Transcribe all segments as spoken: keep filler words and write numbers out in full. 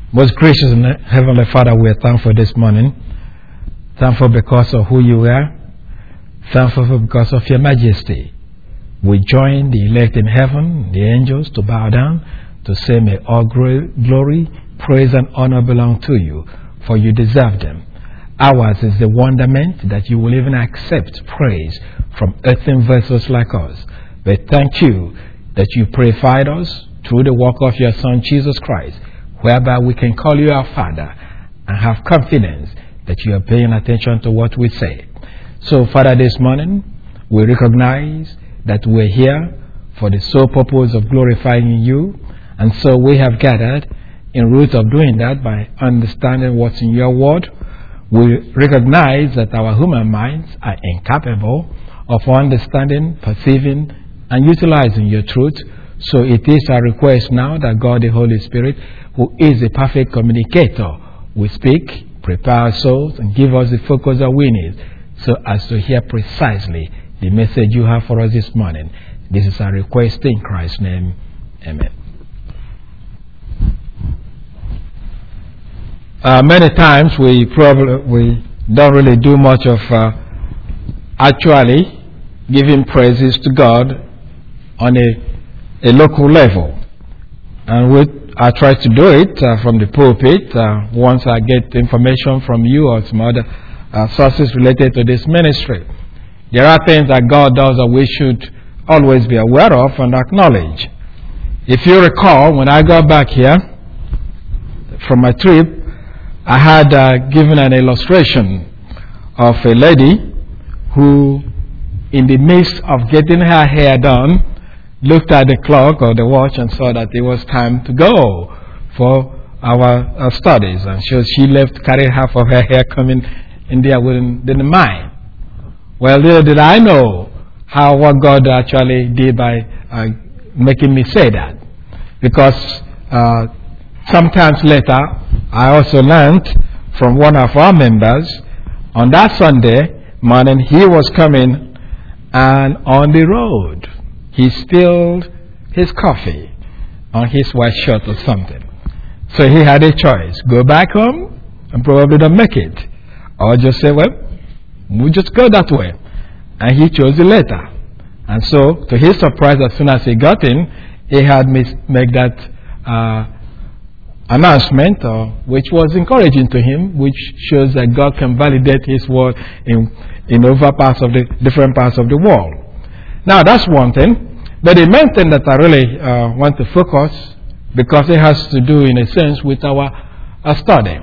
Most gracious and Heavenly Father, we are thankful this morning. Thankful because of who you are. Thankful because of your majesty. We join the elect in heaven, the angels, to bow down, to say, may all glory, praise, and honor belong to you, for you deserve them. Ours is the wonderment that you will even accept praise from earthen vessels like us. We thank you that you purified us through the work of your Son, Jesus Christ, whereby we can call you our Father and have confidence that you are paying attention to what we say. So, Father, this morning, we recognize that we're here for the sole purpose of glorifying you, and so we have gathered in root of doing that by understanding what's in your word. We recognize that our human minds are incapable of understanding, perceiving, and utilizing your truth. So it is our request now that God the Holy Spirit, who is a perfect communicator, will speak, prepare our souls, and give us the focus that we need so as to hear precisely the message you have for us this morning. This is our request in Christ's name. Amen. Uh, many times we probably we don't really do much of uh, actually giving praises to God on a, a local level. And we, I try to do it uh, from the pulpit uh, once I get information from you or some other uh, sources related to this ministry. There are things that God does that we should always be aware of and acknowledge. If you recall, when I got back here from my trip, I had uh, given an illustration of a lady who, in the midst of getting her hair done, looked at the clock or the watch and saw that it was time to go for our, our studies. And so she left, carried half of her hair coming in there within the mind. Well, little did I know how what God actually did by uh, making me say that. Because uh, sometimes later, I also learned from one of our members on that Sunday morning, he was coming and on the road, he spilled his coffee on his white shirt or something. So he had a choice, go back home and probably don't make it, or just say, well, we'll just go that way. And he chose the latter. And so, to his surprise, as soon as he got in, he had me make that uh, announcement, uh, which was encouraging to him, which shows that God can validate His word in in over parts of the different parts of the world. Now, that's one thing. But the main thing that I really uh, want to focus, because it has to do, in a sense, with our, our study.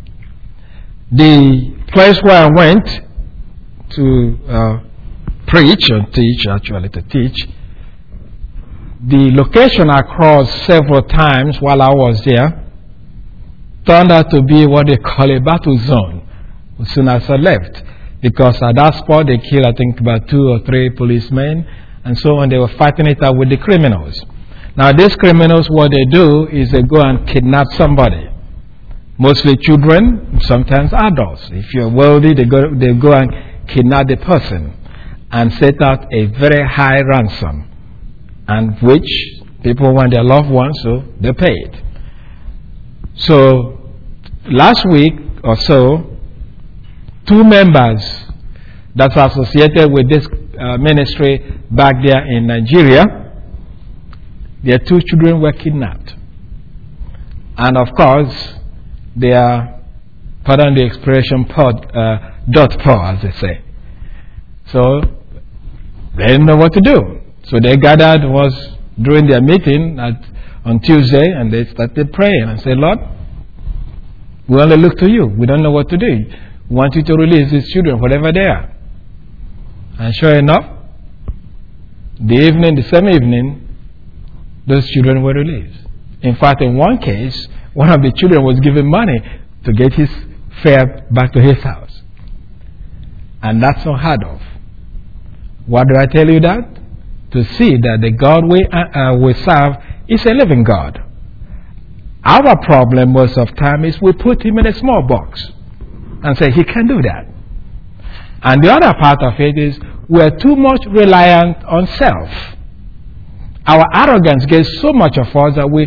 The place where I went to uh, preach or teach, actually to teach, the location I crossed several times while I was there turned out to be what they call a battle zone as soon as I left. Because at that spot they killed, I think, about two or three policemen, and so on. They were fighting it out with the criminals. Now, these criminals, what they do is they go and kidnap somebody. Mostly children, sometimes adults. If you're wealthy, they go, they go and kidnap the person and set out a very high ransom, and which people want their loved ones, so they pay it. So, last week or so, two members that's associated with this uh, ministry back there in Nigeria, their two children were kidnapped. And of course, they are, pardon the expression, pod, uh, dot poor, as they say. So, they didn't know what to do. So they gathered, was during their meeting at, on Tuesday, and they started praying and said, Lord, we only look to you. We don't know what to do. We want you to release these children, whatever they are. And sure enough, the evening, the same evening, those children were released. In fact, in one case, one of the children was given money to get his fare back to his house. And that's unheard of. Why do I tell you that? To see that the God we, uh, we serve is a living God. Our problem most of the time is we put him in a small box and say he can do that. And the other part of it is we're too much reliant on self. Our arrogance gets so much of us that we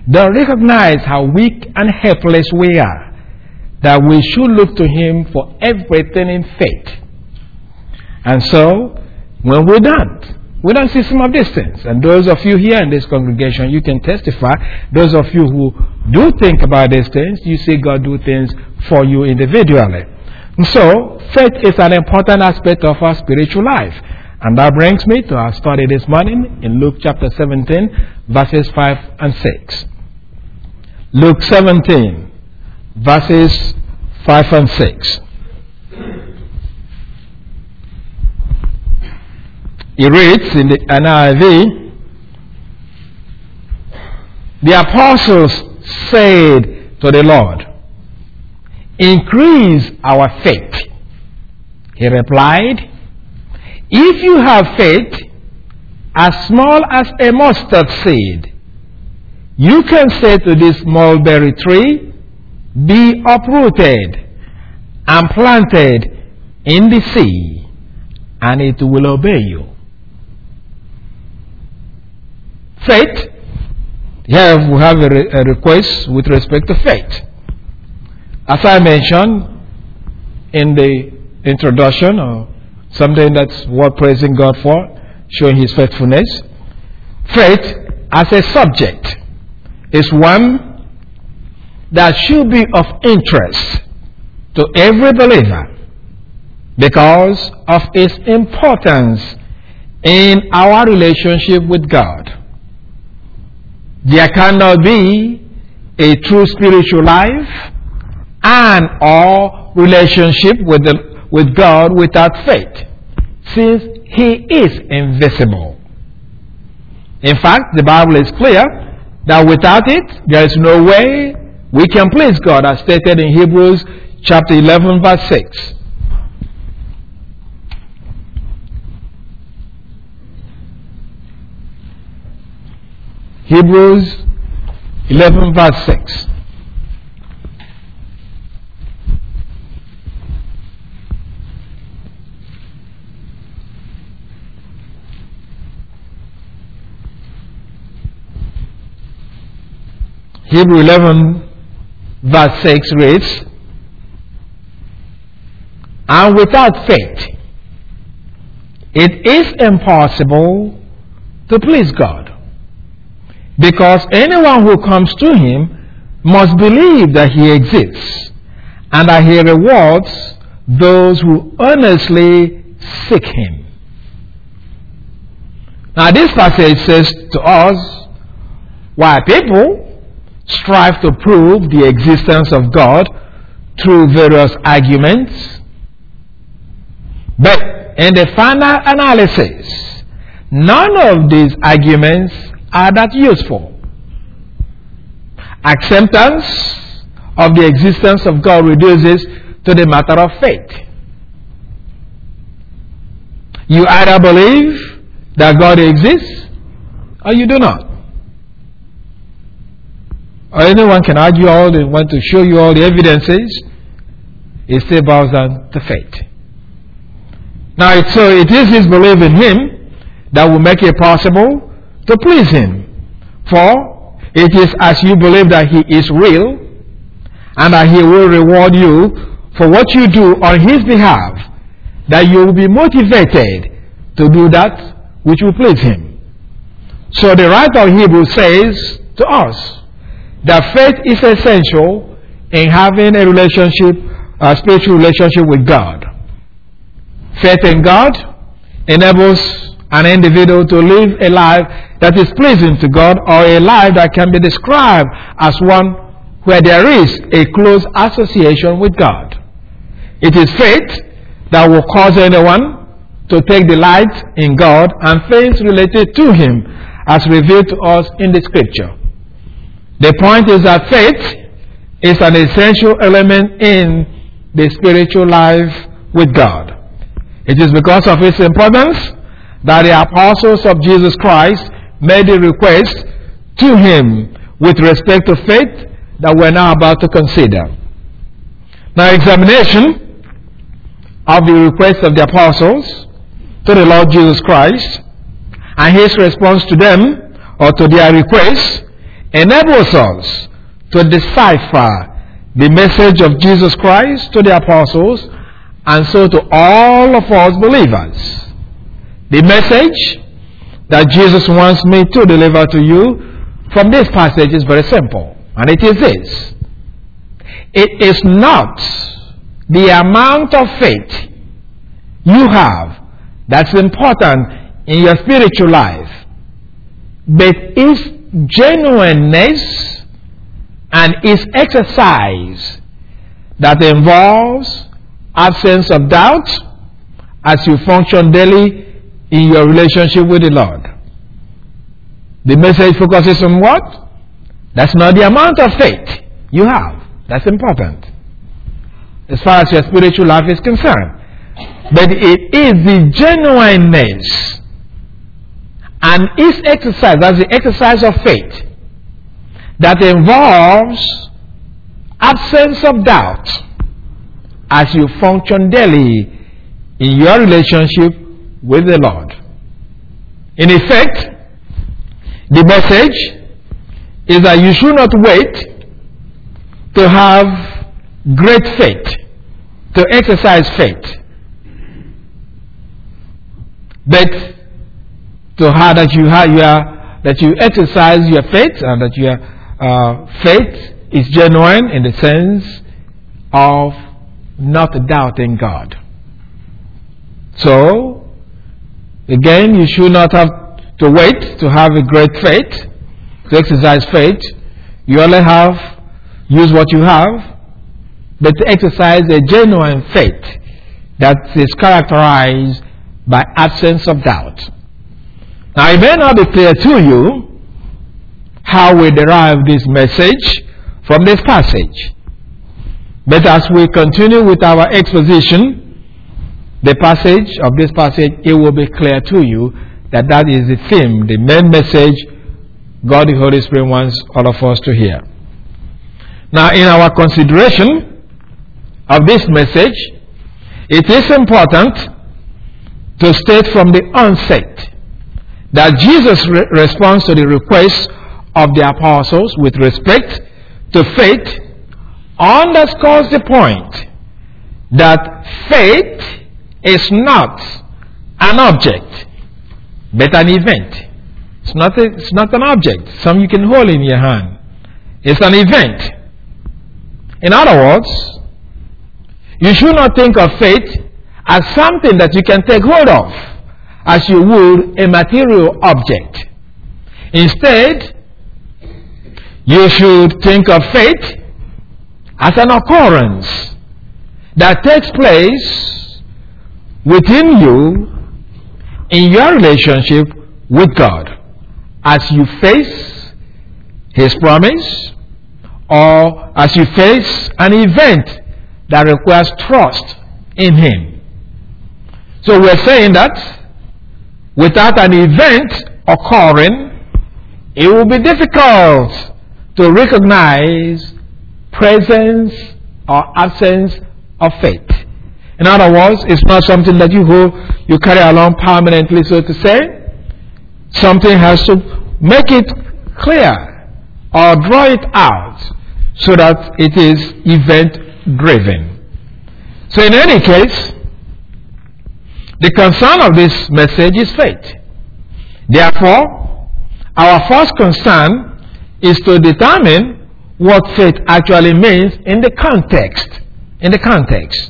they recognize how weak and helpless we are, that we should look to Him for everything in faith. And so, when we don't, we don't see some of these things. And those of you here in this congregation, you can testify. Those of you who do think about these things, you see God do things for you individually. And so, faith is an important aspect of our spiritual life. And that brings me to our study this morning in Luke chapter seventeen, verses five and six. Luke seventeen, verses five and six. He reads in the N I V, the apostles said to the Lord, increase our faith. He replied, if you have faith as small as a mustard seed, you can say to this mulberry tree, be uprooted and planted in the sea, and it will obey you. Faith. Here we have a, re- a request with respect to faith. As I mentioned in the introduction, or something that's worth praising God for, showing His faithfulness, faith as a subject is one that should be of interest to every believer because of its importance in our relationship with God. There cannot be a true spiritual life and or relationship with the, with God without faith, since He is invisible. In fact, the Bible is clear that without it, there is no way we can please God, as stated in Hebrews chapter eleven, verse six. Hebrews eleven, verse six. Hebrews eleven, verse six reads, and without faith, it is impossible to please God. Because anyone who comes to Him must believe that He exists and that He rewards those who earnestly seek Him. Now this passage says to us why people strive to prove the existence of God through various arguments, but in the final analysis, none of these arguments are that useful. Acceptance of the existence of God reduces to the matter of faith. You either believe that God exists or you do not. Or anyone can argue all they want to show you all the evidences. It still bows down to faith. Now, it, so it is his belief in Him that will make it possible to please Him. For it is as you believe that He is real and that He will reward you for what you do on His behalf, that you will be motivated to do that which will please Him. So the writer of Hebrews says to us that faith is essential in having a relationship, a spiritual relationship with God. Faith in God enables an individual to live a life that is pleasing to God, or a life that can be described as one where there is a close association with God. It is faith that will cause anyone to take delight in God and things related to Him as revealed to us in the Scripture. The point is that faith is an essential element in the spiritual life with God. It is because of its importance that the apostles of Jesus Christ made a request to Him with respect to faith that we're now about to consider. Now, examination of the request of the apostles to the Lord Jesus Christ and His response to them or to their request enables us to decipher the message of Jesus Christ to the apostles and so to all of us believers. The message that Jesus wants me to deliver to you from this passage is very simple, and it is this. It is not the amount of faith you have that's important in your spiritual life, but its genuineness and its exercise that involves absence of doubt as you function daily in your relationship with the Lord. The message focuses on what? That's not the amount of faith you have. That's important as far as your spiritual life is concerned. But it is the genuineness and its exercise, that's the exercise of faith, that involves absence of doubt as you function daily in your relationship with the Lord. In effect, the message is that you should not wait to have great faith, to exercise faith, but to have that you have your that you exercise your faith, and that your uh, faith is genuine in the sense of not doubting God. So, again, you should not have to wait to have a great faith, to exercise faith. You only have, use what you have, but to exercise a genuine faith that is characterized by absence of doubt. Now, it may not be clear to you how we derive this message from this passage, but as we continue with our exposition, the passage of this passage, it will be clear to you that that is the theme, the main message God the Holy Spirit wants all of us to hear. Now, in our consideration of this message, it is important to state from the onset that Jesus' re- response to the request of the apostles with respect to faith underscores the point that faith is not an object, but an event. It's not, a, it's not an object, something you can hold in your hand. It's an event. In other words, you should not think of faith as something that you can take hold of as you would a material object. Instead, you should think of faith as an occurrence that takes place within you in your relationship with God as you face His promise, or as you face an event that requires trust in Him. So we're saying that without an event occurring, it will be difficult to recognize presence or absence of faith. In other words, it's not something that you hold, you carry along permanently, so to say. Something has to make it clear or draw it out so that it is event driven. So in any case, the concern of this message is faith. Therefore, our first concern is to determine what faith actually means in the context. In the context.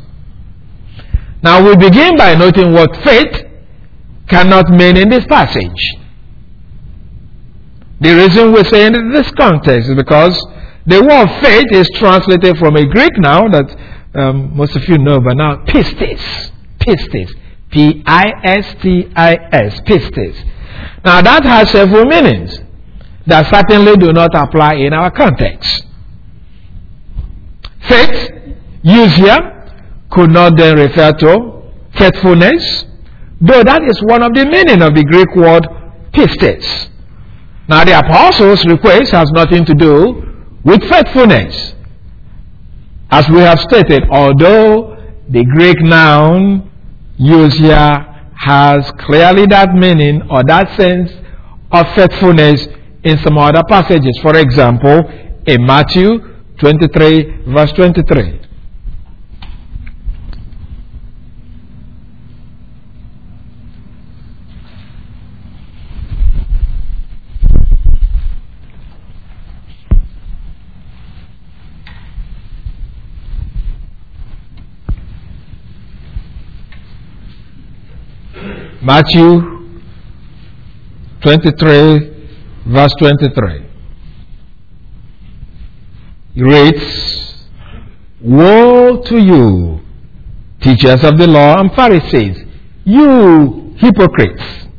Now we begin by noting what faith cannot mean in this passage. The reason we're saying in this context is because the word faith is translated from a Greek now that um, most of you know by now, pistis. Pistis. P I S T I S. Pistis. Now that has several meanings that certainly do not apply in our context. Faith, used here, could not then refer to faithfulness, though that is one of the meaning of the Greek word pistis. Now the apostles' request has nothing to do with faithfulness. As we have stated, although the Greek noun used here has clearly that meaning or that sense of faithfulness, in some other passages. For example, in Matthew twenty-three, verse twenty-three. Matthew twenty-three, verse twenty-three. It reads, "Woe to you, teachers of the law and Pharisees, you hypocrites!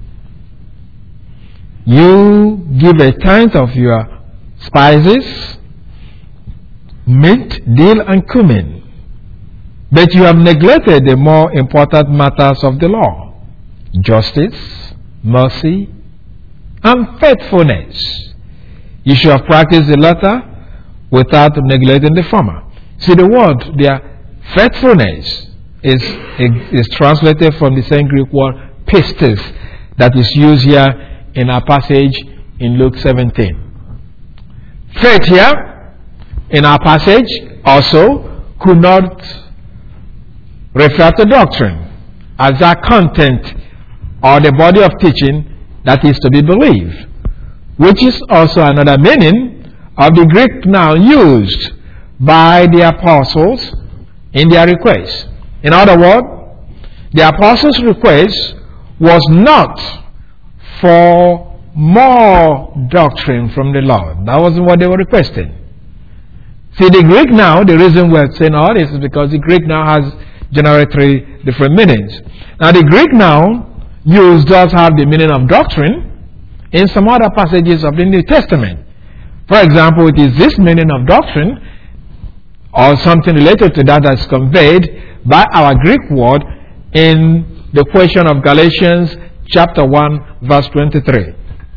You give a tenth of your spices, mint, dill, and cumin, but you have neglected the more important matters of the law: justice, mercy, and faithfulness. You should have practiced the latter without neglecting the former." See, the word there, faithfulness, is, is translated from the same Greek word pistis that is used here in our passage in Luke seventeen. Faith here in our passage also could not refer to doctrine as a content or the body of teaching that is to be believed, which is also another meaning of the Greek noun used by the apostles in their request. In other words, the apostles' request was not for more doctrine from the Lord. That wasn't what they were requesting. See, the Greek now, the reason we're saying all this is because the Greek now has generally three different meanings. Now, the Greek noun used does have the meaning of doctrine in some other passages of the New Testament. For example, it is this meaning of doctrine or something related to that that's conveyed by our Greek word in the question of Galatians chapter one, verse twenty-three.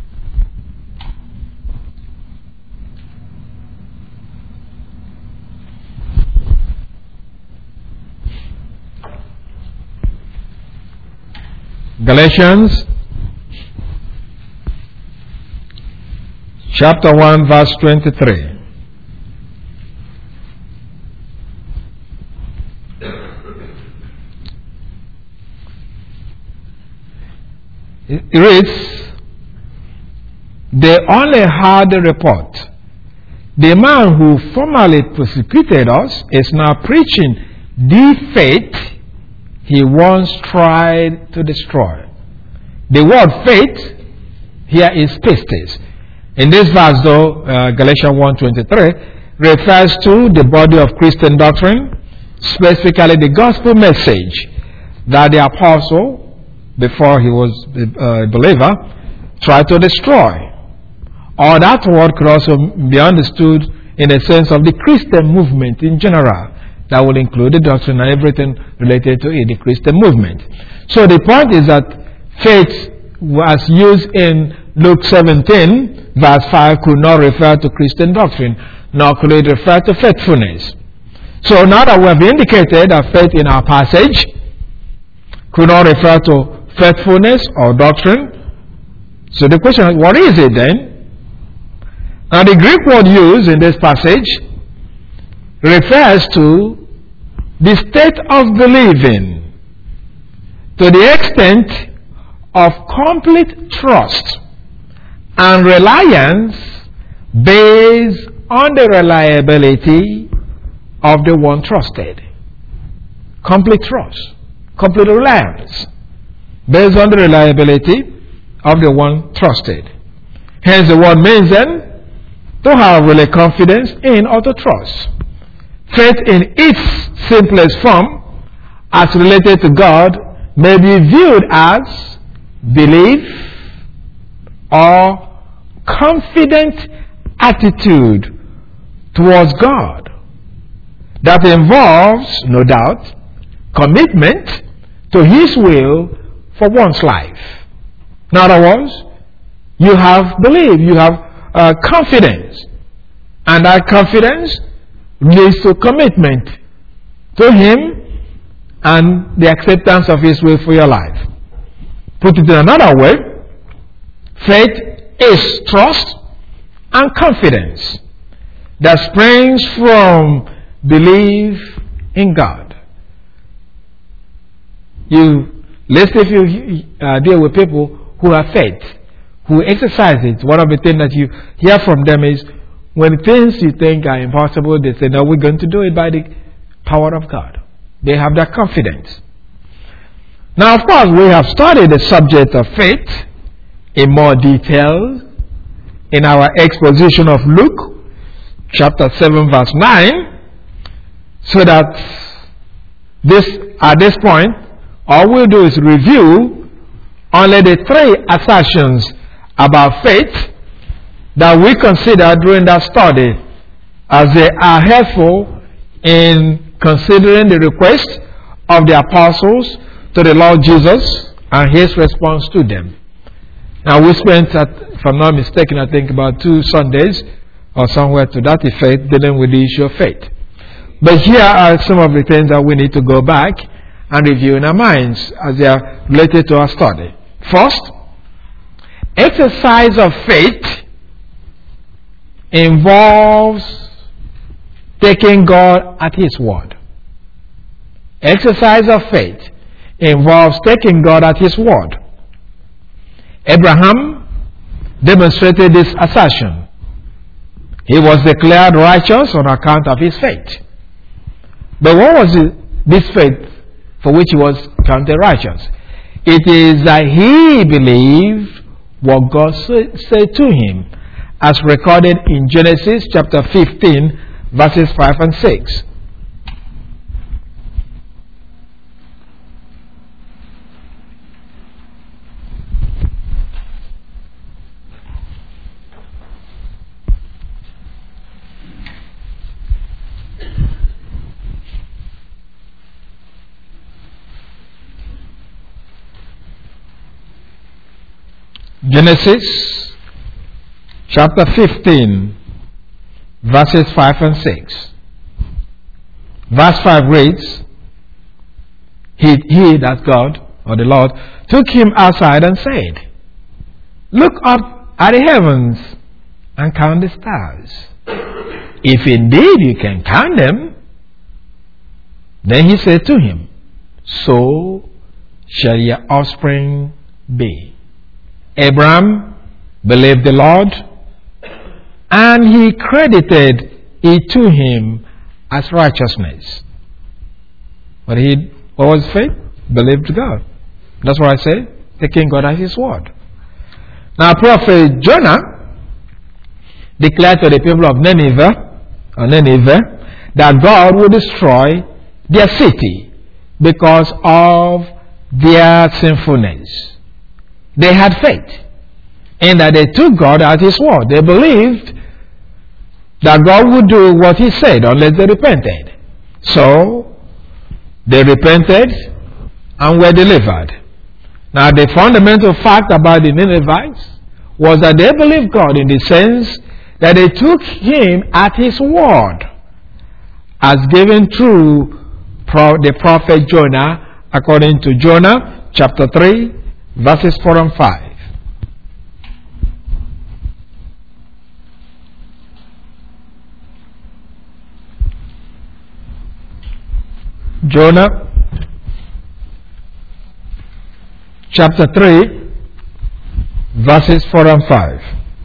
Galatians chapter one, verse twenty-three. It reads, "They only heard the report. The man who formerly persecuted us is now preaching the faith he once tried to destroy." The word faith here is pistis. In this verse, though, uh, Galatians one twenty-three refers to the body of Christian doctrine, specifically the gospel message that the apostle, before he was a believer, tried to destroy. Or that word could also be understood in the sense of the Christian movement in general. That will include the doctrine and everything related to it, the Christian movement. So the point is that faith, as used in Luke seventeen, verse five, could not refer to Christian doctrine, nor could it refer to faithfulness. So now that we have indicated that faith in our passage could not refer to faithfulness or doctrine, so the question is, what is it then? Now, the Greek word used in this passage refers to the state of believing to the extent of complete trust and reliance based on the reliability of the one trusted. Complete trust, complete reliance based on the reliability of the one trusted. Hence, the word means then to have really confidence in or to trust. Faith in its simplest form, as related to God, may be viewed as belief or confident attitude towards God that involves, no doubt, commitment to His will for one's life. In other words, you have belief, you have uh, confidence, and that confidence leads to commitment to Him and the acceptance of His will for your life. Put it in another way, faith is trust and confidence that springs from belief in God. You listen if you uh, deal with people who have faith, who exercise it. One of the things that you hear from them is when things you think are impossible, they say, no, we're going to do it by the power of God. They have that confidence. Now, of course, we have studied the subject of faith in more detail in our exposition of Luke chapter seven verse nine, so that this at this point all we'll do is review only the three assertions about faith that we consider during that study, as they are helpful in considering the request of the apostles to the Lord Jesus and his response to them. Now, we spent, at, if I'm not mistaken, I think about two Sundays or somewhere to that effect dealing with the issue of faith. But here are some of the things that we need to go back and review in our minds as they are related to our study. First, exercise of faith involves taking God at his word. Exercise of faith involves taking God at his word. Abraham demonstrated this assertion. He was declared righteous on account of his faith. But what was it, this faith for which he was counted righteous? It is that he believed what God said to him, as recorded in Genesis chapter fifteen, verses five and six. Genesis chapter fifteen, verses five and six. Verse five reads, He, he, that God, or the Lord, took him outside and said, Look up at the heavens and count the stars. If indeed you can count them. Then he said to him, So shall your offspring be. Abraham believed the Lord, and he credited it to him as righteousness. But he, what was faith? Believed God. That's what I say, taking God at his word. Now, prophet Jonah declared to the people of Nineveh, or Nineveh, that God would destroy their city because of their sinfulness. They had faith in that they took God at his word. They believed that God would do what he said unless they repented. So, they repented and were delivered. Now, the fundamental fact about the Ninevites was that they believed God in the sense that they took him at his word, as given through the prophet Jonah, according to Jonah chapter three, verses four and five. Jonah chapter three, verses four and five.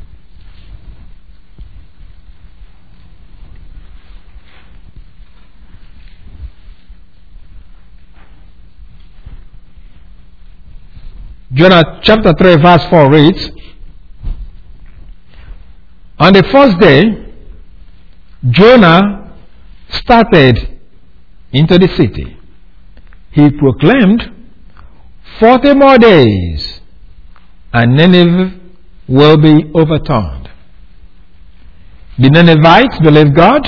Jonah chapter three, verse four reads, On the first day, Jonah started into the city. He proclaimed, Forty more days, and Nineveh will be overturned. The Ninevites believed God.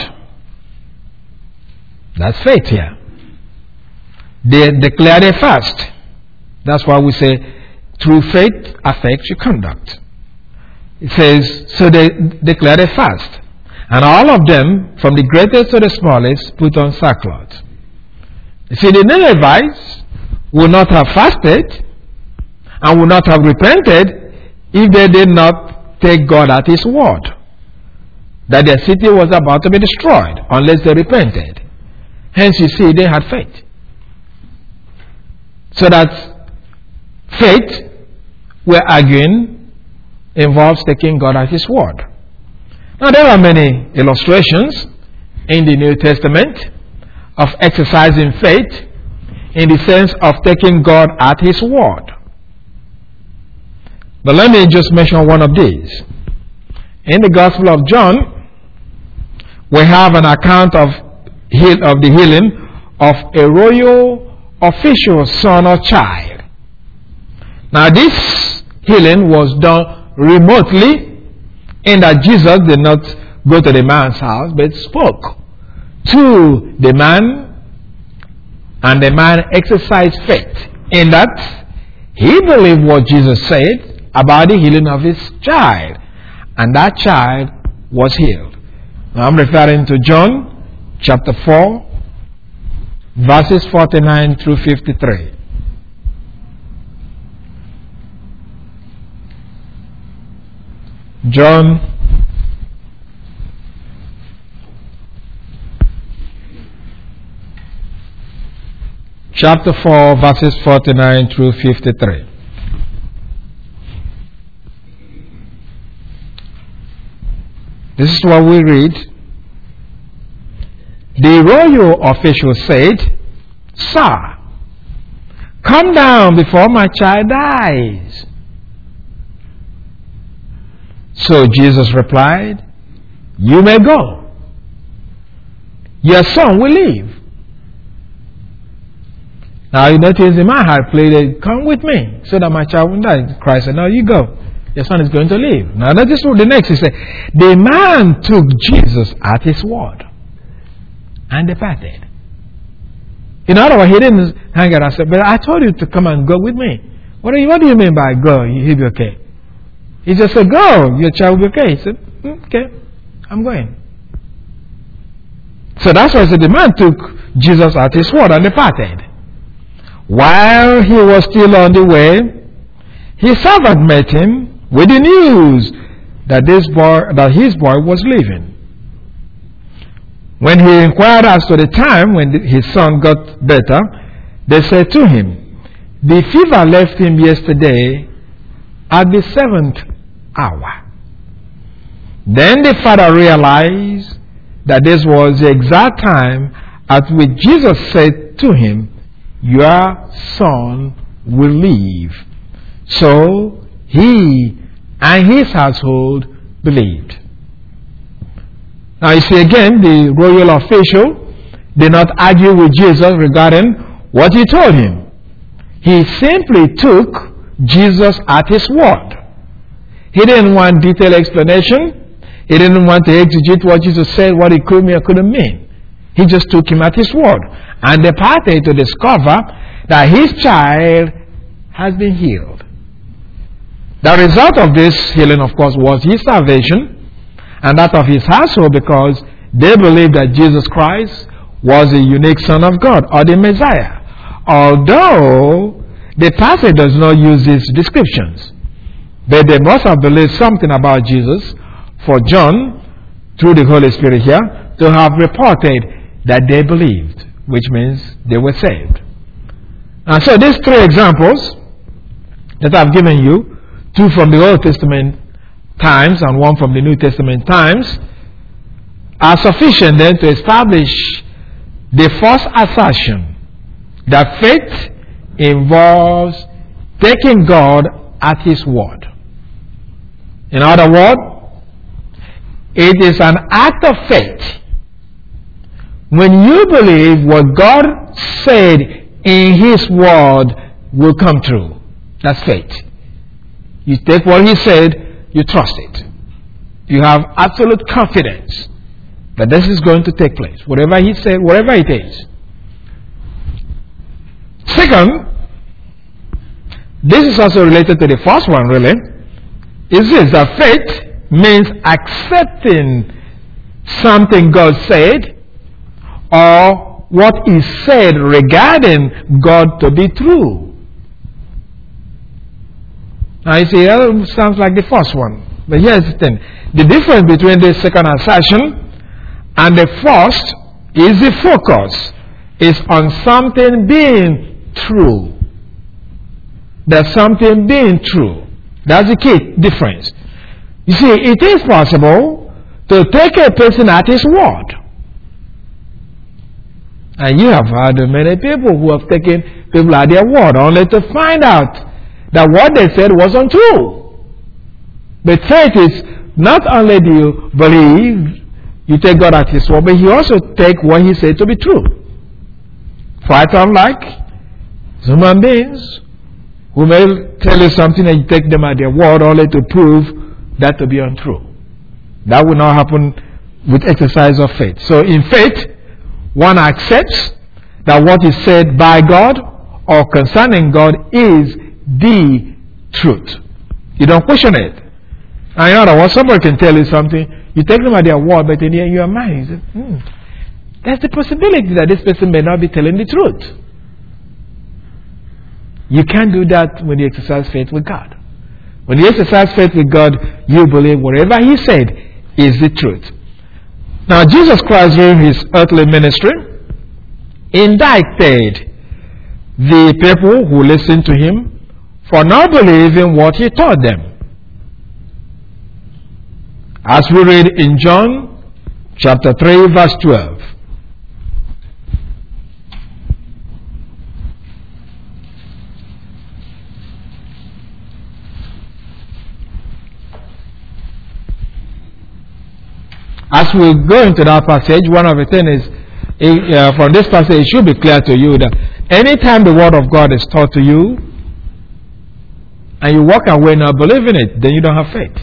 That's faith here. They declared a fast. That's why we say, true faith affects your conduct. It says, so they declared a fast. And all of them, from the greatest to the smallest, put on sackcloth. You see, the Ninevites would not have fasted and would not have repented if they did not take God at his word. that their city was about to be destroyed unless they repented. Hence, you see, they had faith. So that faith, we're arguing, involves taking God at His word. Now, there are many illustrations in the New Testament of exercising faith in the sense of taking God at His word. But let me just mention one of these. In the Gospel of John, we have an account of, heal, of the healing of a royal official son or child. Now, this healing was done remotely, in that Jesus did not go to the man's house, but spoke to the man, and the man exercised faith in that he believed what Jesus said about the healing of his child, and that child was healed. Now, I'm referring to John chapter four, verses forty-nine through fifty-three. John chapter four, verses forty-nine through fifty-three. This is what we read. The royal official said, "Sir, come down before my child dies." So Jesus replied, "You may go. Your son will live." Now you notice the man had played it, "Come with me so that my child won't die." Christ said, "No, you go. Your son is going to live." Now notice what the next he said. The man took Jesus at his word and departed. In other words, he didn't hang out and say, "But I told you to come and go with me." What do you, what do you mean by go? He'll be okay. He just said, "Go, your child will be okay." He said, mm, "Okay, I'm going." So that's why I said the man took Jesus at his word and departed. While he was still on the way, his servant met him with the news that this boy, that his boy was living. When he inquired as to the time when his son got better, they said to him, "The fever left him yesterday at the seventh hour." Then the father realized that this was the exact time at which Jesus said to him, "Your son will live." So he and his household believed. Now you see again, the royal official did not argue with Jesus regarding what he told him. He simply took Jesus at his word. He didn't want detailed explanation. He didn't want to exegete what Jesus said, what it could mean or couldn't mean. He just took him at his word and departed to discover that his child has been healed. The result of this healing, of course, was his salvation and that of his household, because they believed that Jesus Christ was a unique Son of God or the Messiah. Although the passage does not use these descriptions, but they must have believed something about Jesus for John, through the Holy Spirit here, to have reported that they believed, which means they were saved. And so these three examples that I've given you, two from the Old Testament times and one from the New Testament times, are sufficient then to establish the first assertion that faith involves taking God at His word. In other words, it is an act of faith when you believe what God said in His word will come true. That's faith. You take what He said, you trust it. You have absolute confidence that this is going to take place. Whatever He said, whatever it is. Second, this is also related to the first one, really. Is this that faith means accepting something God said or what is said regarding God to be true. Now you see, that sounds like the first one. But here's the thing. The difference between the second assertion and the first is the focus is on something being true. There's something being true. That's the key difference. You see, it is possible to take a person at his word. And you have heard of many people who have taken people at their word only to find out that what they said was untrue. But faith is not only do you believe, you take God at his word, but you also take what he said to be true. Quite unlike human beings who may tell you something and you take them at their word only to prove that to be untrue. That will not happen with exercise of faith. So in faith, one accepts that what is said by God or concerning God is the truth. You don't question it. And in other words, somebody can tell you something, you take them at their word, but in your mind, you say, hmm, there's the possibility that this person may not be telling the truth. You can't do that when you exercise faith with God. When you exercise faith with God, you believe whatever he said is the truth. Now, Jesus Christ, during his earthly ministry, indicted the people who listened to him for not believing what he taught them. As we read in John chapter three, verse twelve. As we go into that passage, one of the things is, uh, from this passage, it should be clear to you that anytime the word of God is taught to you, and you walk away not believing it, then you don't have faith.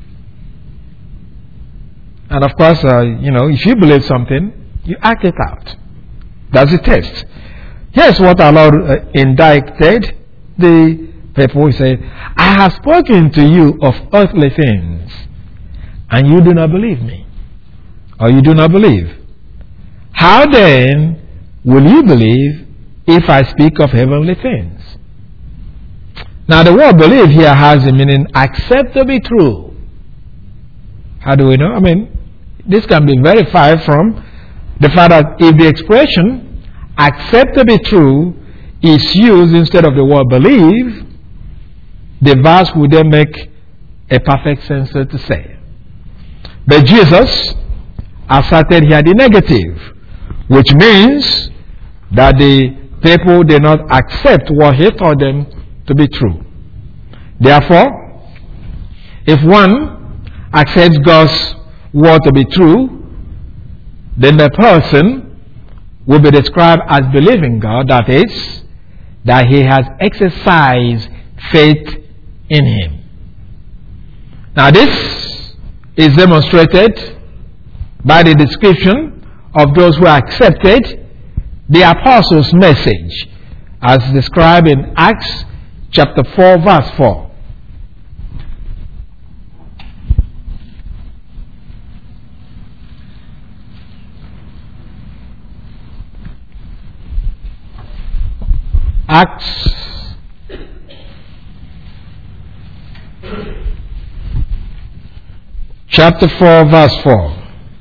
And of course, uh, you know, if you believe something, you act it out. That's the test. Here's what our Lord uh, indicted the people. He said, I have spoken to you of earthly things, and you do not believe me. Or you do not believe. How then will you believe if I speak of heavenly things? Now the word believe here has the meaning accept to be true. How do we know? I mean, this can be verified from the fact that if the expression accept to be true is used instead of the word believe, the verse would then make a perfect sense, so to say. But Jesus asserted here the negative, which means that the people did not accept what he taught them to be true. Therefore, if one accepts God's word to be true, then the person will be described as believing God, that is, that he has exercised faith in him. Now this is demonstrated by the description of those who accepted the apostles' message as described in Acts chapter four, verse four. Acts chapter four, verse four.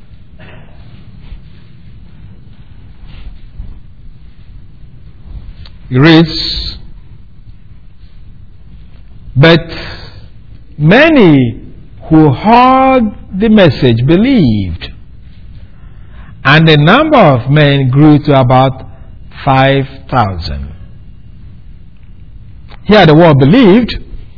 It reads, but many who heard the message believed, and the number of men grew to about five thousand. Here the word believed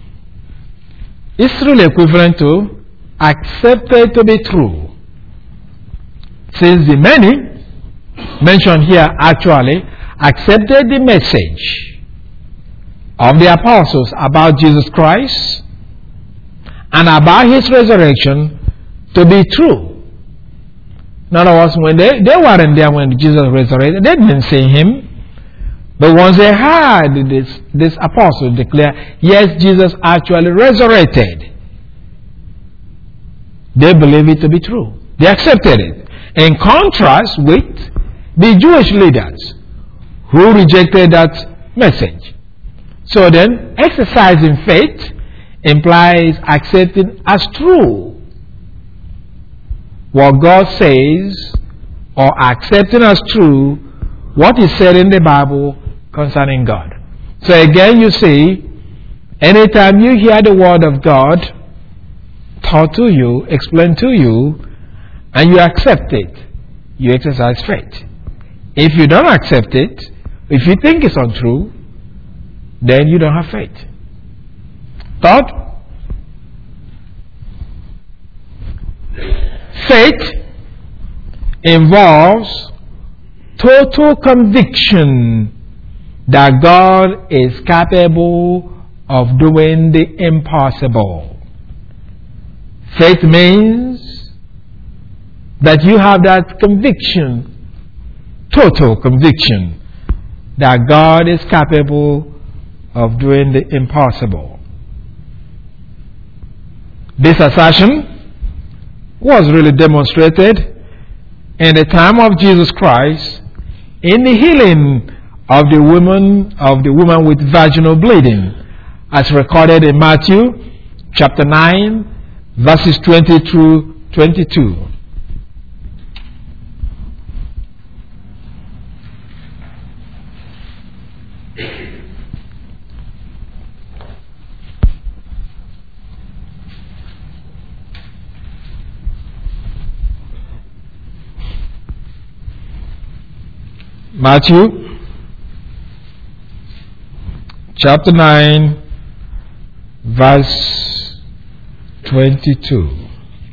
is really equivalent to accepted to be true, since the many mentioned here actually accepted the message of the apostles about Jesus Christ and about his resurrection to be true. In other words, when they, they weren't there when Jesus resurrected, they didn't see him. But once they heard this, this apostle declare, yes, Jesus actually resurrected, they believed it to be true. They accepted it. In contrast with the Jewish leaders who rejected that message. So then, exercising faith implies accepting as true what God says, or accepting as true what is said in the Bible concerning God. So again, you see, anytime you hear the word of God taught to you, explained to you, and you accept it, you exercise faith. If you don't accept it, if you think it's untrue, then you don't have faith. Third, faith involves total conviction that God is capable of doing the impossible. Faith means that you have that conviction, total conviction, that God is capable of doing the impossible. This assertion was really demonstrated in the time of Jesus Christ in the healing of the woman of the woman with vaginal bleeding, as recorded in Matthew chapter nine, verses twenty through twenty-two. Matthew chapter nine, verse twenty-two.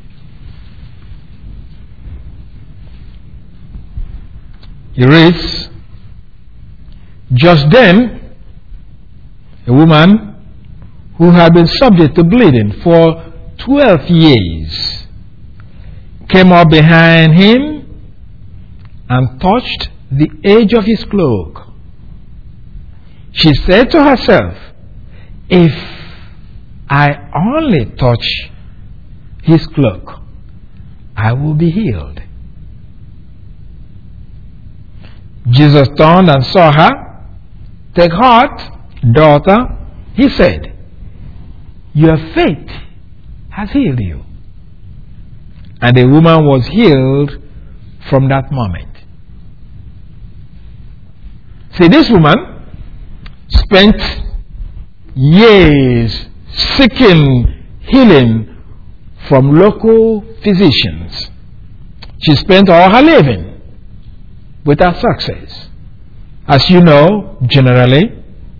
He reads, "Just then, a woman who had been subject to bleeding for twelve years came up behind him and touched the edge of his cloak. She said to herself, 'If I only touch his cloak, I will be healed.' Jesus turned and saw her. 'Take heart, daughter,' he said. 'Your faith has healed you.' And the woman was healed from that moment." See, this woman spent years seeking healing from local physicians. She spent all her living without success. As you know, generally,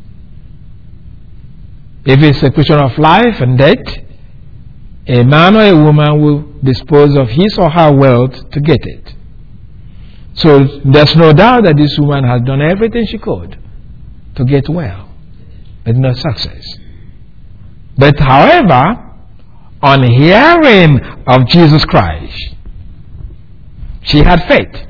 if it's a question of life and death, a man or a woman will dispose of his or her wealth to get it. So there's no doubt that this woman has done everything she could to get well, but no success. But however, on hearing of Jesus Christ, she had faith,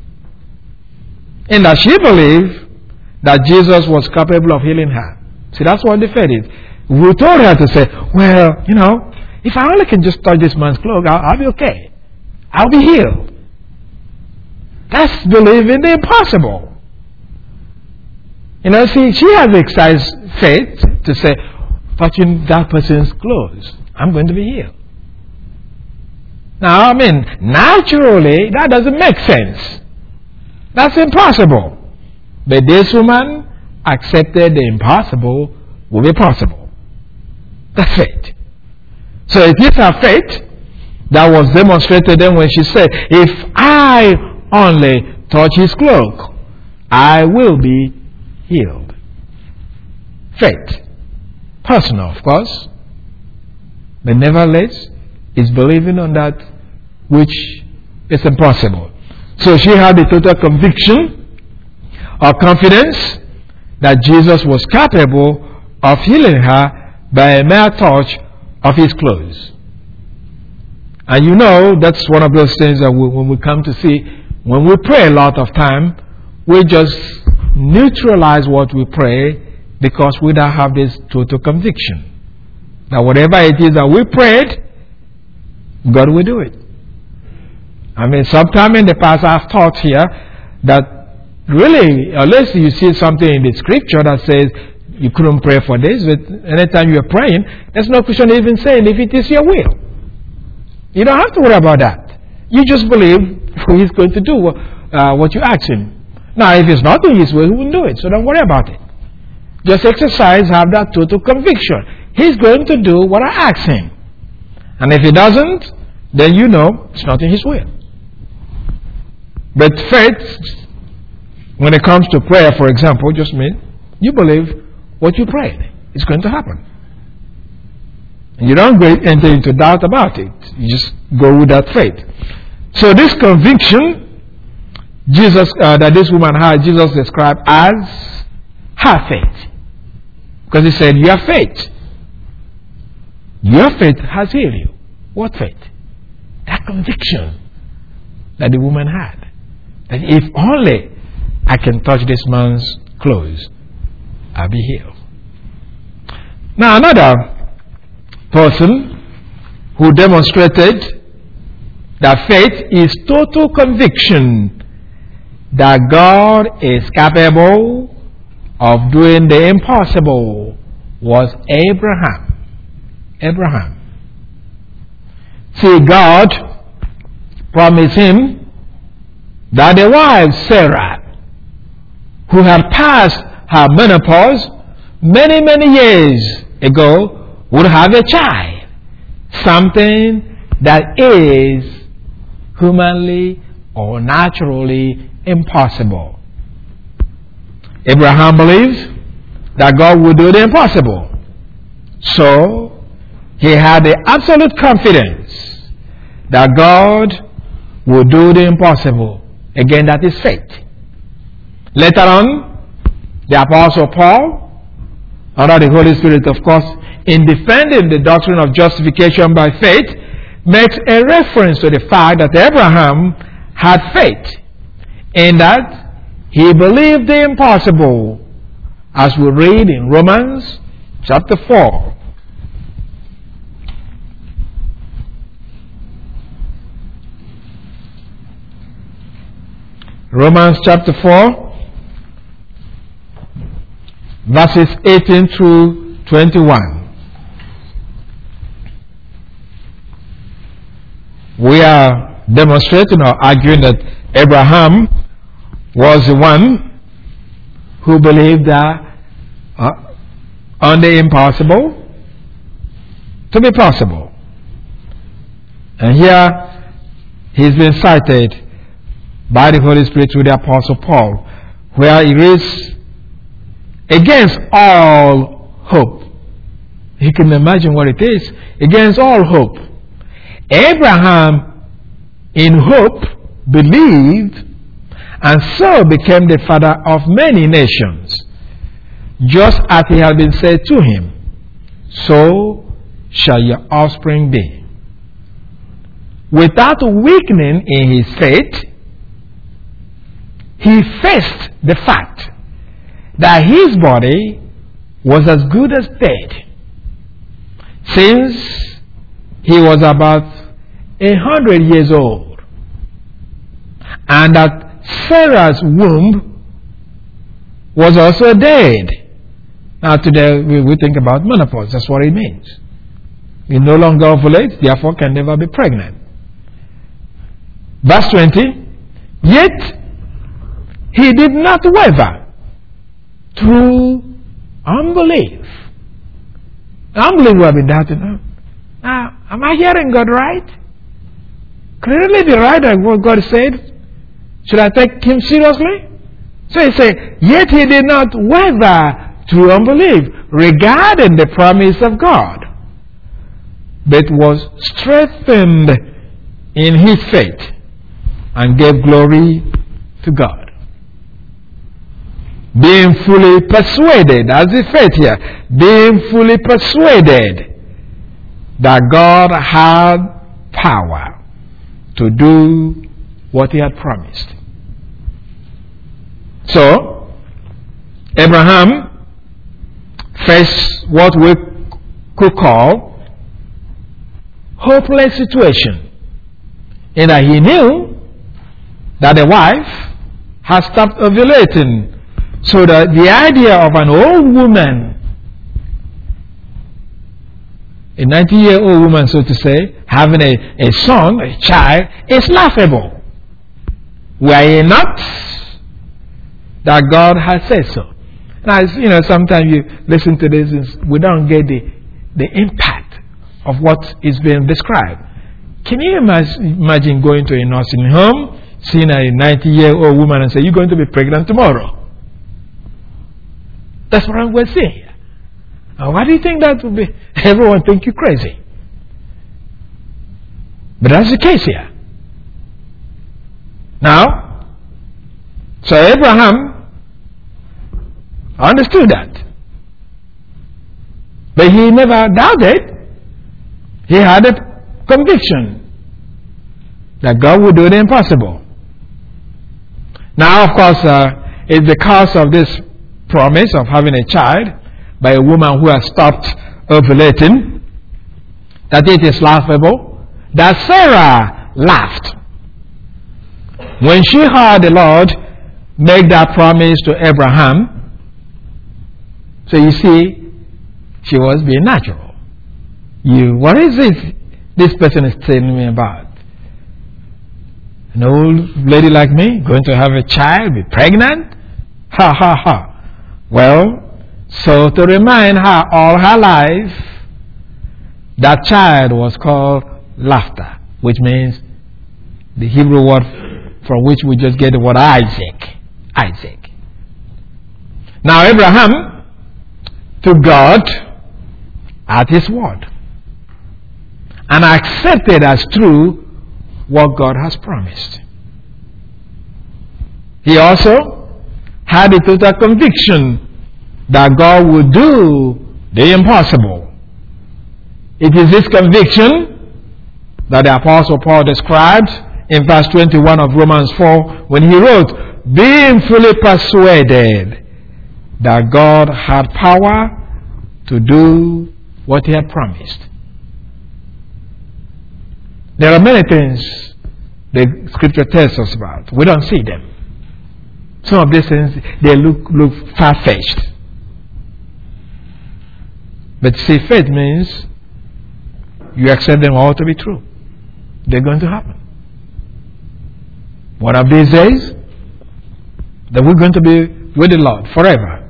in that she believed that Jesus was capable of healing her. See, that's what the faith is. We told her to say, "Well, you know, if I only can just touch this man's cloak, I'll, I'll be okay. I'll be healed." That's believing the impossible. You know, see, she has exercised faith to say, touching that person's clothes, I'm going to be healed. Now, I mean, naturally, that doesn't make sense. That's impossible. But this woman accepted the impossible will be possible. That's faith. So it is her faith that was demonstrated then when she said, "If I only touch his cloak, I will be healed." Faith. Personal, of course. But nevertheless, it's believing on that which is impossible. So she had the total conviction or confidence that Jesus was capable of healing her by a mere touch of his clothes. And you know, that's one of those things that we, when we come to see, when we pray a lot of time, we just neutralize what we pray because we don't have this total conviction that whatever it is that we prayed, God will do it. I mean, sometime in the past I've taught here that really, unless you see something in the scripture that says you couldn't pray for this, but anytime you're praying, there's no question even saying if it is your will. You don't have to worry about that. You just believe He's going to do uh, what you ask Him. Now, if it's not in His will, He won't do it, so don't worry about it. Just exercise, have that total conviction. He's going to do what I ask Him. And if He doesn't, then you know it's not in His will. But faith, when it comes to prayer, for example, just means you believe what you prayed is going to happen. And you don't go enter into doubt about it. You just go with that faith. So this conviction, Jesus, uh, that this woman had, Jesus described as her faith. Because He said, your faith, your faith has healed you. What faith? That conviction that the woman had. That if only I can touch this man's clothes, I'll be healed. Now another person who demonstrated that faith is total conviction that God is capable of doing the impossible was Abraham. Abraham. See, God promised him that the wife Sarah, who had passed her menopause many, many years ago, would have a child. Something that is humanly or naturally impossible. Abraham believes that God would do the impossible. So, he had the absolute confidence that God will do the impossible. Again, that is faith. Later on, the Apostle Paul, under the Holy Spirit, of course, in defending the doctrine of justification by faith, makes a reference to the fact that Abraham had faith in that he believed the impossible, as we read in Romans chapter four. Romans chapter four, verses eighteen through twenty-one. We are demonstrating or arguing that Abraham was the one who believed that uh, on the impossible to be possible. And here he's been cited by the Holy Spirit through the Apostle Paul, where he is against all hope. You can imagine what it is. Against all hope. Abraham, in hope, believed, and so became the father of many nations, just as it had been said to him, so shall your offspring be. Without weakening in his faith, he faced the fact that his body was as good as dead, since he was about a hundred years old, and that Sarah's womb was also dead. Now today we, we think about menopause. That's what it means. We no longer ovulate, therefore can never be pregnant. Verse twenty, yet he did not waver through unbelief. Unbelief will be doubting. Huh? Now, am I hearing God right? Could it really be right that what God said? Should I take him seriously? So he said, yet he did not waver through unbelief regarding the promise of God, but was strengthened in his faith and gave glory to God. Being fully persuaded, as the faith here, being fully persuaded that God had power to do what he had promised. So, Abraham faced what we could call hopeless situation, in that he knew that the wife had stopped ovulating So the, the idea of an old woman, a ninety-year-old woman, so to say, having a, a son, a child, is laughable. Were it not that God has said so. Now, you know, sometimes you listen to this and we don't get the, the impact of what is being described. Can you imagine going to a nursing home, seeing a ninety-year-old woman and say, you're going to be pregnant tomorrow? That's what we're saying here. Now, why do you think that would be? Everyone think you crazy. But that's the case here. Now, so Abraham understood that. But he never doubted. He had a conviction that God would do the impossible. Now, of course, uh, it's because of this promise of having a child by a woman who has stopped ovulating that it is laughable that Sarah laughed when she heard the Lord make that promise to Abraham. So you see, she was being natural. You, what is this this person is telling me about? An old lady like me going to have a child, be pregnant? Ha ha ha. Well, so to remind her all her life, that child was called laughter, which means the Hebrew word from which we just get the word Isaac. Isaac. Now Abraham took God at his word and accepted as true what God has promised. He also had a total conviction that God would do the impossible. It is this conviction that the Apostle Paul described in verse twenty-one of Romans four when he wrote, being fully persuaded that God had power to do what he had promised. There are many things the scripture tells us about. We don't see them. Some of these things, they look, look far-fetched. But see, faith means you accept them all to be true. They're going to happen. One of these days, that we're going to be with the Lord forever.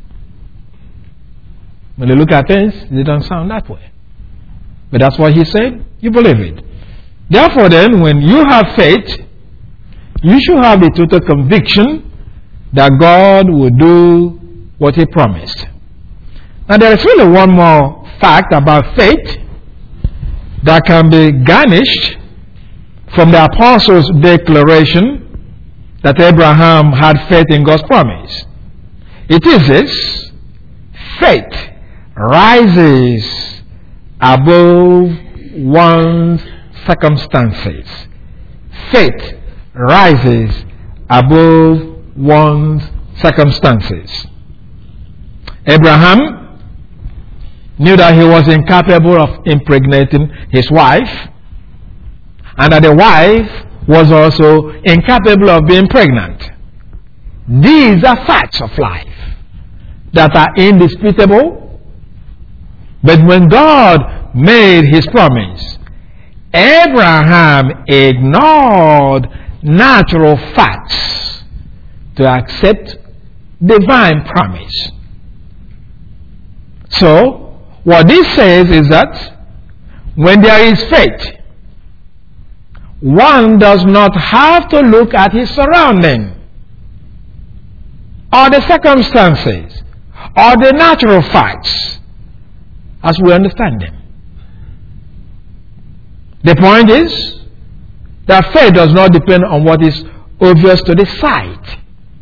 When you look at things, they don't sound that way. But that's what he said, you believe it. Therefore then, when you have faith, you should have the total conviction that God will do what he promised. Now there is really one more fact about faith that can be garnished from the apostles' declaration that Abraham had faith in God's promise. It is this: faith rises above one's circumstances. Faith rises above one's circumstances. Abraham knew that he was incapable of impregnating his wife, and that the wife was also incapable of being pregnant. These are facts of life that are indisputable. But when God made his promise, Abraham ignored natural facts to accept divine promise. So, what this says is that when there is faith, one does not have to look at his surrounding or the circumstances or the natural facts as we understand them. The point is that faith does not depend on what is obvious to the sight.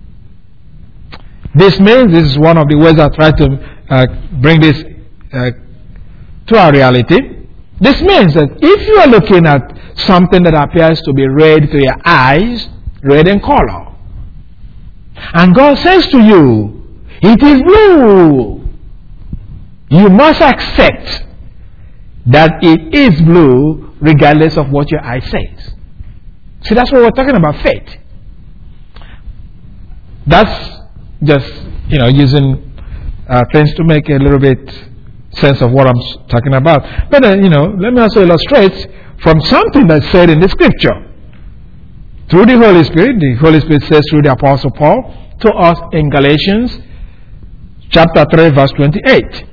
This means, this is one of the ways I try to uh, bring this uh, to our reality. This means that if you are looking at something that appears to be red to your eyes, red in color, and God says to you, it is blue, you must accept that it is blue regardless of what your eye says. See, that's what we're talking about, faith. That's just, you know, using uh, things to make a little bit sense of what I'm talking about. But, uh, you know, let me also illustrate from something that's said in the scripture. Through the Holy Spirit, the Holy Spirit says through the Apostle Paul to us in Galatians chapter three, verse twenty-eight.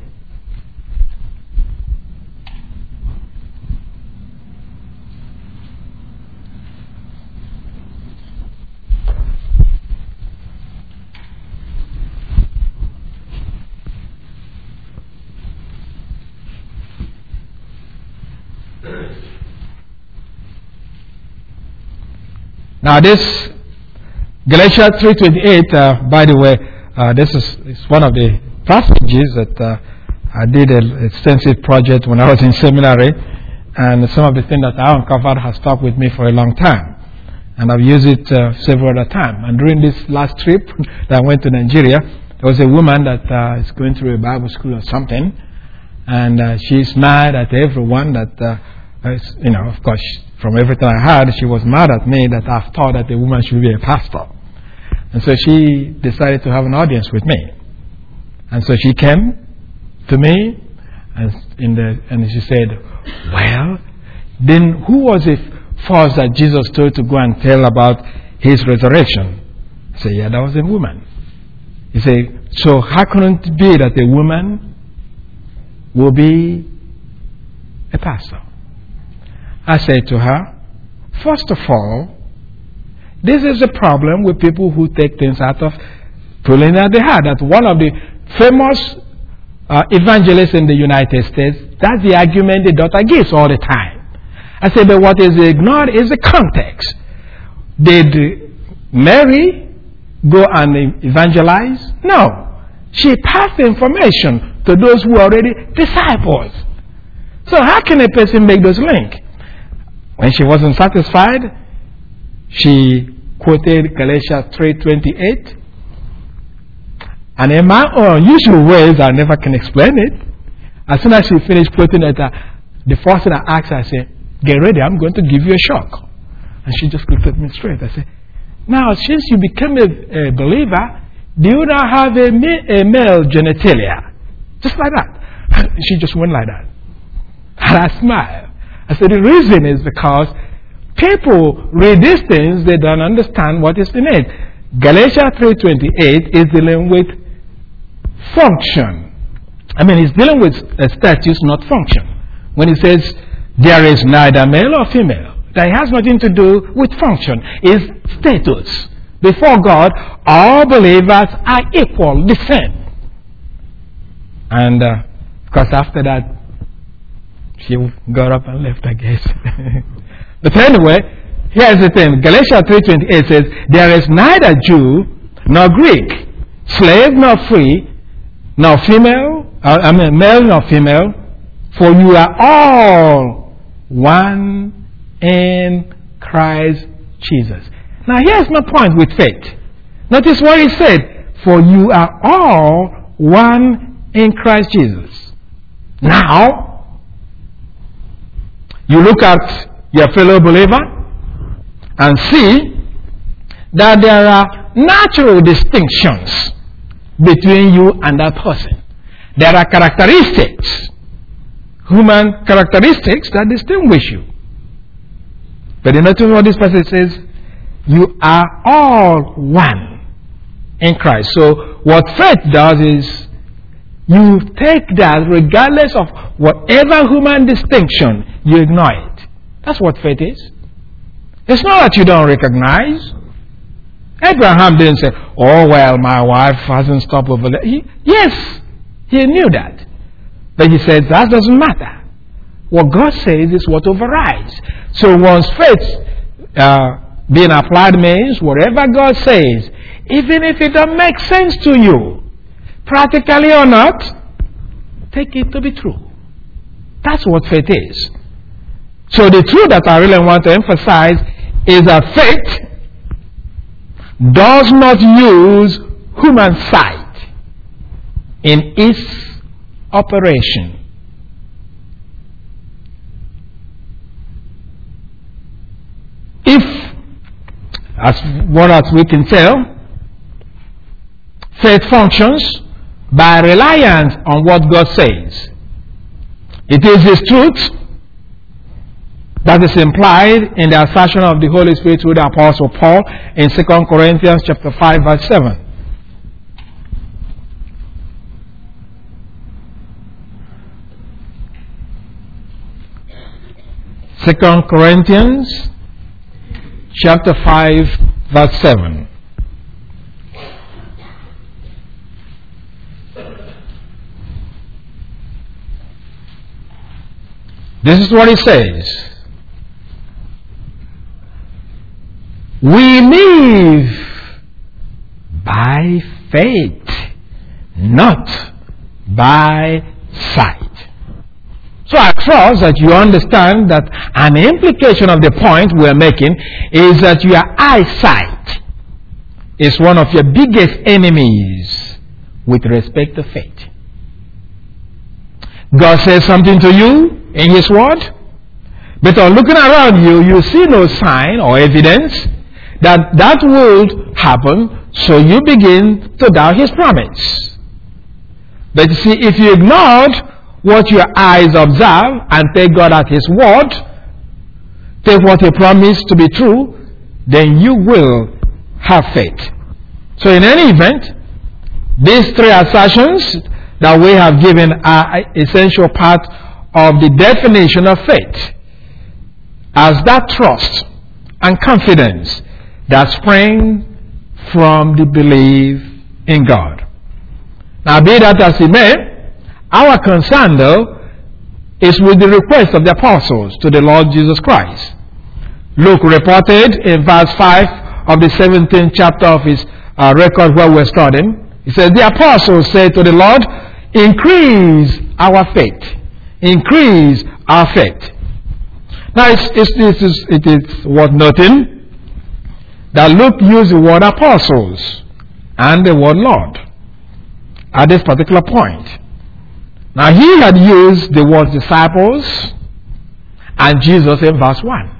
Now this Galatians three twenty-eight, uh, by the way, uh, this is, is one of the passages that uh, I did an extensive project when I was in seminary, and some of the things that I uncovered has stuck with me for a long time, and I've used it uh, several other times. And during this last trip that I went to Nigeria, there was a woman that uh, is going through a Bible school or something, and uh, she's mad at everyone that, uh, is, you know, of course, from everything I heard, she was mad at me that I thought that a woman should be a pastor. And so she decided to have an audience with me. And so she came to me and, in the, and she said, well, then who was it first that Jesus told to go and tell about his resurrection? I said, yeah, that was a woman. He said, so how can it be that a woman will be a pastor? I said to her, first of all, this is a problem with people who take things out of pulling at the heart. That one of the famous uh, evangelists in the United States, that's the argument the daughter gives all the time. I said, but what is ignored is the context. Did Mary go and evangelize? No. She passed the information to those who are already disciples. So how can a person make those links? When she wasn't satisfied, she quoted Galatians three twenty-eight. And in my own usual ways, I never can explain it. As soon as she finished quoting it, uh, the first thing I asked her, I said, get ready, I'm going to give you a shock. And she just looked at me straight. I said, now, since you became a, a believer, do you now have a, a male genitalia? Just like that. She just went like that. And I smiled. I said, the reason is because people read these things, they don't understand what is in it. Galatians three twenty-eight is dealing with function. I mean, it's dealing with a status, not function. When it says there is neither male or female, that has nothing to do with function. It's status. Before God, all believers are equal, the same. And uh, of course, after that, she got up and left, I guess. But anyway, here's the thing. Galatians three twenty-eight says, there is neither Jew nor Greek, slave nor free, nor female, uh, I mean male nor female, for you are all one in Christ Jesus. Now here's my point with faith. Notice what he said, for you are all one in Christ Jesus. Now, you look at your fellow believer and see that there are natural distinctions between you and that person. There are characteristics, human characteristics that distinguish you. But you notice what this passage says, you are all one in Christ. So what faith does is you take that regardless of whatever human distinction, you ignore it. That's what faith is. It's not that you don't recognize. Abraham didn't say, oh, well, my wife hasn't stopped over there. He, yes, he knew that. But he said, that doesn't matter. What God says is what overrides. So once faith uh, being applied means whatever God says, even if it doesn't make sense to you, practically or not, take it to be true. That's what faith is. So the truth that I really want to emphasize is that faith does not use human sight in its operation. If, as far as we can tell, Faith functions by reliance on what God says. It is His truth that is implied in the assertion of the Holy Spirit through the Apostle Paul in Second Corinthians chapter five, verse seven. Second Corinthians chapter five, verse seven. This is what it says. We live by faith, not by sight. So I trust that you understand that an implication of the point we are making is that your eyesight is one of your biggest enemies with respect to faith. God says something to you in His Word, but on looking around you, you see no sign or evidence that that will happen, so you begin to doubt His promise. But you see, if you ignored what your eyes observe and take God at His word, take what He promised to be true, then you will have faith. So in any event, these three assertions that we have given are essential part of the definition of faith, as that trust and confidence that spring from the belief in God. Now, be that as it may, our concern, though, is with the request of the apostles to the Lord Jesus Christ. Luke reported in verse five of the seventeenth chapter of his uh, record where we're studying. He says, the apostles said to the Lord, increase our faith. Increase our faith. Now, it's, it's, it, is, it is worth noting that Luke used the word apostles and the word Lord at this particular point. Now, he had used the word disciples and Jesus in verse one.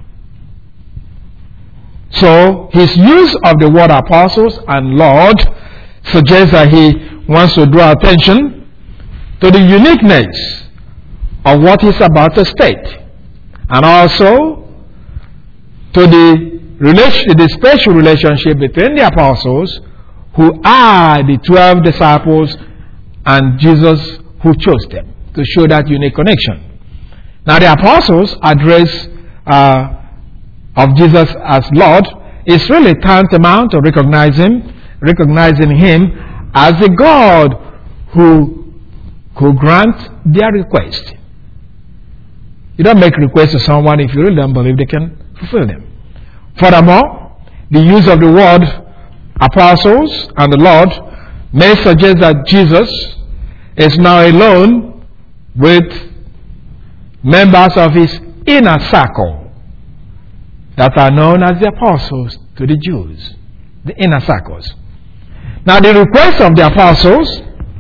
So, his use of the word apostles and Lord suggests that he wants to draw attention to the uniqueness of what he's about to state, and also to the, relation, the special relationship between the apostles, who are the twelve disciples, and Jesus who chose them, to show that unique connection. Now, the apostles' address uh, of Jesus as Lord is really tantamount to recognizing, recognizing Him as the God who could grant their request. You don't make requests to someone if you really don't believe they can fulfill them. Furthermore, the use of the word apostles and the Lord may suggest that Jesus is now alone with members of his inner circle that are known as the apostles to the Jews, the inner circles. Now, the request of the apostles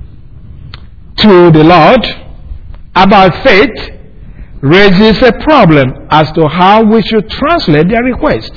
to the Lord about faith raises a problem as to how we should translate their request.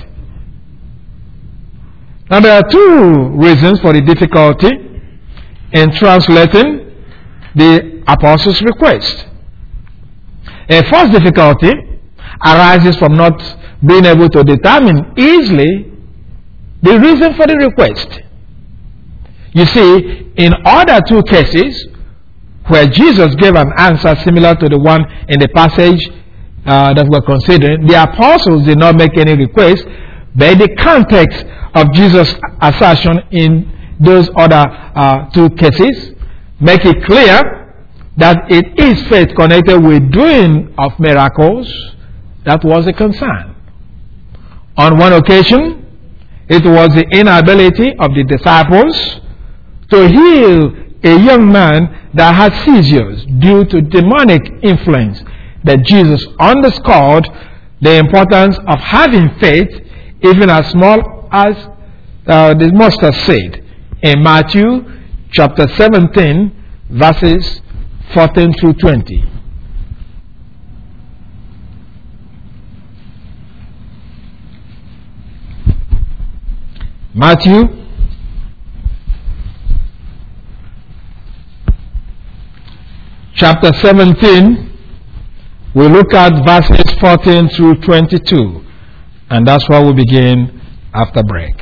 Now, there are two reasons for the difficulty in translating the apostles' request. A first difficulty arises from not being able to determine easily the reason for the request. You see, in other two cases where Jesus gave an answer similar to the one in the passage uh, that we're considering, the apostles did not make any request, but the context of Jesus' assertion in those other uh, two cases make it clear that it is faith connected with doing of miracles that was a concern. On one occasion, it was the inability of the disciples to heal a young man that had seizures due to demonic influence, that Jesus underscored the importance of having faith, even as small as uh, the mustard seed, in Matthew chapter seventeen, verses fourteen through twenty. Matthew chapter seventeen, we look at verses fourteen through twenty-two. And that's where we begin after break.